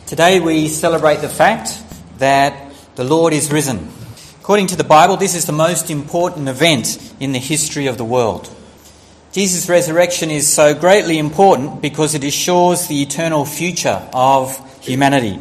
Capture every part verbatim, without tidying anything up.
Today we celebrate the fact that the Lord is risen. According to the Bible, this is the most important event in the history of the world. Jesus' resurrection is so greatly important because it assures the eternal future of humanity.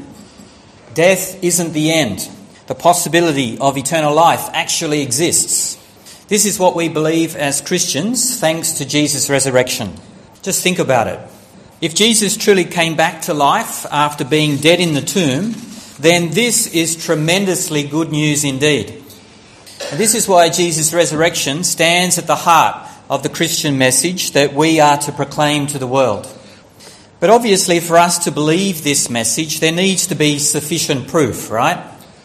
Death isn't the end. The possibility of eternal life actually exists. This is what we believe as Christians, thanks to Jesus' resurrection. Just think about it. If Jesus truly came back to life after being dead in the tomb, then this is tremendously good news indeed. And this is why Jesus' resurrection stands at the heart of the Christian message that we are to proclaim to the world. But obviously, for us to believe this message, there needs to be sufficient proof, right?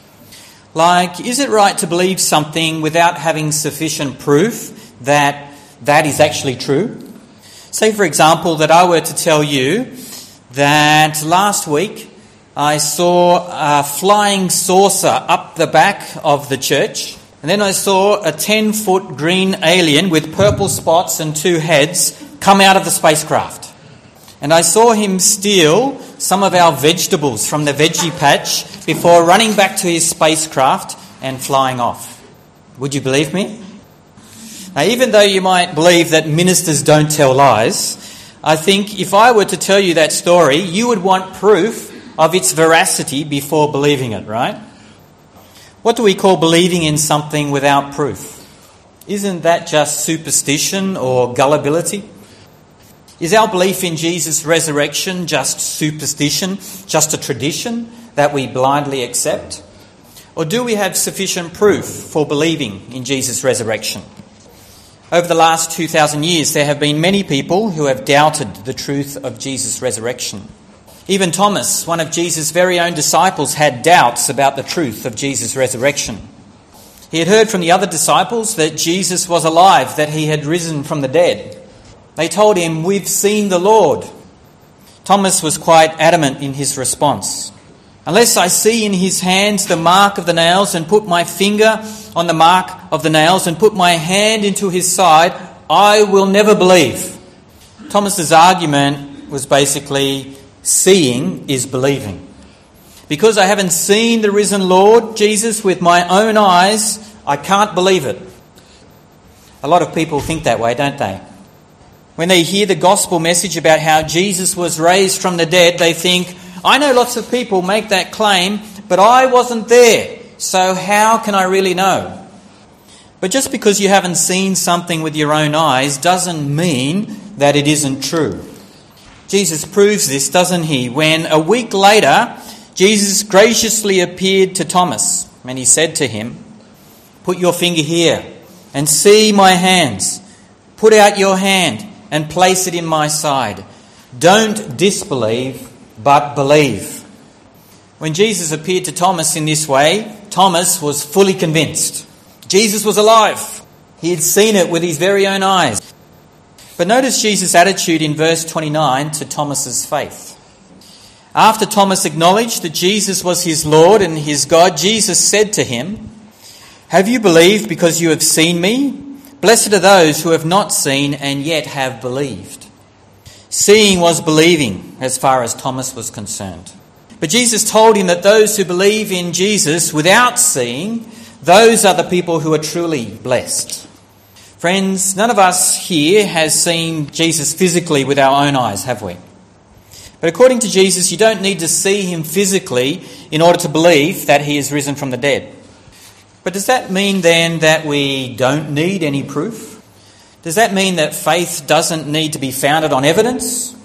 Like, is it right to believe something without having sufficient proof that that is actually true? Say, for example, that I were to tell you that last week I saw a flying saucer up the back of the church, and then I saw a ten-foot green alien with purple spots and two heads come out of the spacecraft. And I saw him steal some of our vegetables from the veggie patch before running back to his spacecraft and flying off. Would you believe me? Now, even though you might believe that ministers don't tell lies, I think if I were to tell you that story, you would want proof of its veracity before believing it, right? What do we call believing in something without proof? Isn't that just superstition or gullibility? Is our belief in Jesus' resurrection just superstition, just a tradition that we blindly accept? Or do we have sufficient proof for believing in Jesus' resurrection? Over the last two thousand years, there have been many people who have doubted the truth of Jesus' resurrection. Even Thomas, one of Jesus' very own disciples, had doubts about the truth of Jesus' resurrection. He had heard from the other disciples that Jesus was alive, that he had risen from the dead. They told him, "We've seen the Lord." Thomas was quite adamant in his response. "Unless I see in his hands the mark of the nails and put my finger on the mark of the nails and put my hand into his side, I will never believe." Thomas's argument was basically, seeing is believing. Because I haven't seen the risen Lord Jesus with my own eyes, I can't believe it. A lot of people think that way, don't they? When they hear the gospel message about how Jesus was raised from the dead, they think, I know lots of people make that claim, but I wasn't there, so how can I really know? But just because you haven't seen something with your own eyes doesn't mean that it isn't true. Jesus proves this, doesn't he? When a week later, Jesus graciously appeared to Thomas, and he said to him, "Put your finger here and see my hands. Put out your hand and place it in my side. Don't disbelieve, but believe." When Jesus appeared to Thomas in this way, Thomas was fully convinced. Jesus was alive. He had seen it with his very own eyes. But notice Jesus' attitude in verse twenty-nine to Thomas's faith. After Thomas acknowledged that Jesus was his Lord and his God, Jesus said to him, "Have you believed because you have seen me? Blessed are those who have not seen and yet have believed." Seeing was believing as far as Thomas was concerned. But Jesus told him that those who believe in Jesus without seeing, those are the people who are truly blessed. Friends, none of us here has seen Jesus physically with our own eyes, have we? But according to Jesus, you don't need to see him physically in order to believe that he is risen from the dead. But does that mean then that we don't need any proof? Does that mean that faith doesn't need to be founded on evidence?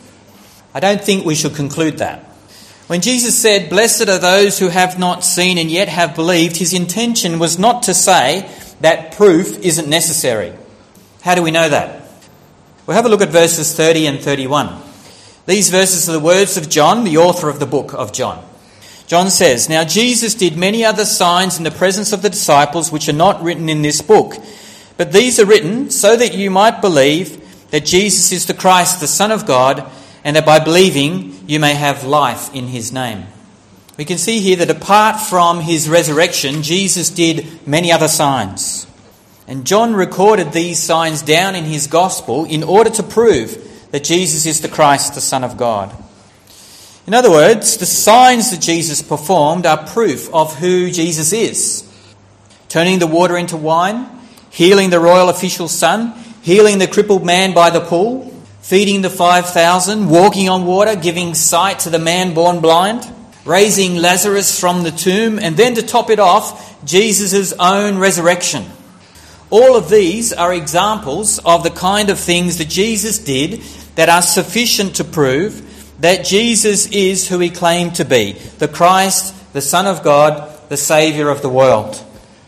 I don't think we should conclude that. When Jesus said, "Blessed are those who have not seen and yet have believed," his intention was not to say that proof isn't necessary. How do we know that? We'll have a look at verses thirty and thirty-one. These verses are the words of John, the author of the book of John. John says, "Now Jesus did many other signs in the presence of the disciples which are not written in this book. But these are written so that you might believe that Jesus is the Christ, the Son of God, and that by believing you may have life in his name." We can see here that apart from his resurrection, Jesus did many other signs. And John recorded these signs down in his gospel in order to prove that Jesus is the Christ, the Son of God. In other words, the signs that Jesus performed are proof of who Jesus is. Turning the water into wine, healing the royal official's son, healing the crippled man by the pool, feeding the five thousand, walking on water, giving sight to the man born blind, raising Lazarus from the tomb, and then to top it off, Jesus' own resurrection. All of these are examples of the kind of things that Jesus did that are sufficient to prove that Jesus is who he claimed to be, the Christ, the Son of God, the Saviour of the world.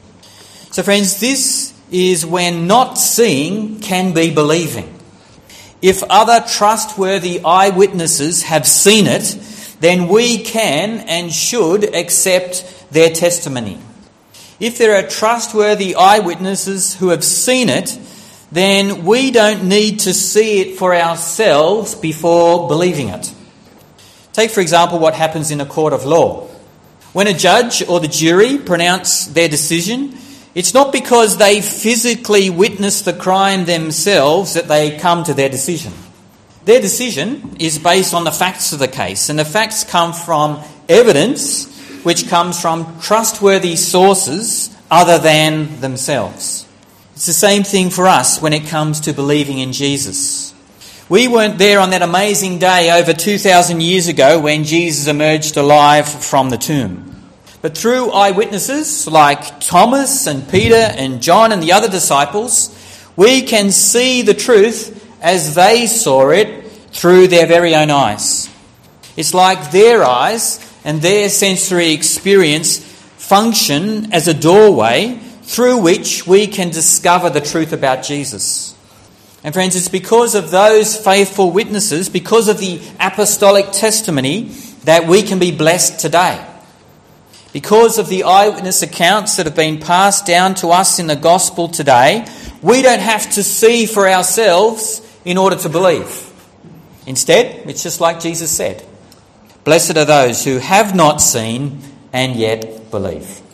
So friends, this is when not seeing can be believing. If other trustworthy eyewitnesses have seen it, then we can and should accept their testimony. If there are trustworthy eyewitnesses who have seen it, then we don't need to see it for ourselves before believing it. Take, for example, what happens in a court of law. When a judge or the jury pronounce their decision, it's not because they physically witnessed the crime themselves that they come to their decision. Their decision is based on the facts of the case, and the facts come from evidence which comes from trustworthy sources other than themselves. It's the same thing for us when it comes to believing in Jesus. We weren't there on that amazing day over two thousand years ago when Jesus emerged alive from the tomb. But through eyewitnesses like Thomas and Peter and John and the other disciples, we can see the truth as they saw it through their very own eyes. It's like their eyes and their sensory experience function as a doorway through which we can discover the truth about Jesus. And friends, it's because of those faithful witnesses, because of the apostolic testimony, that we can be blessed today. Because of the eyewitness accounts that have been passed down to us in the gospel today, we don't have to see for ourselves in order to believe. Instead, it's just like Jesus said, "Blessed are those who have not seen and yet believe."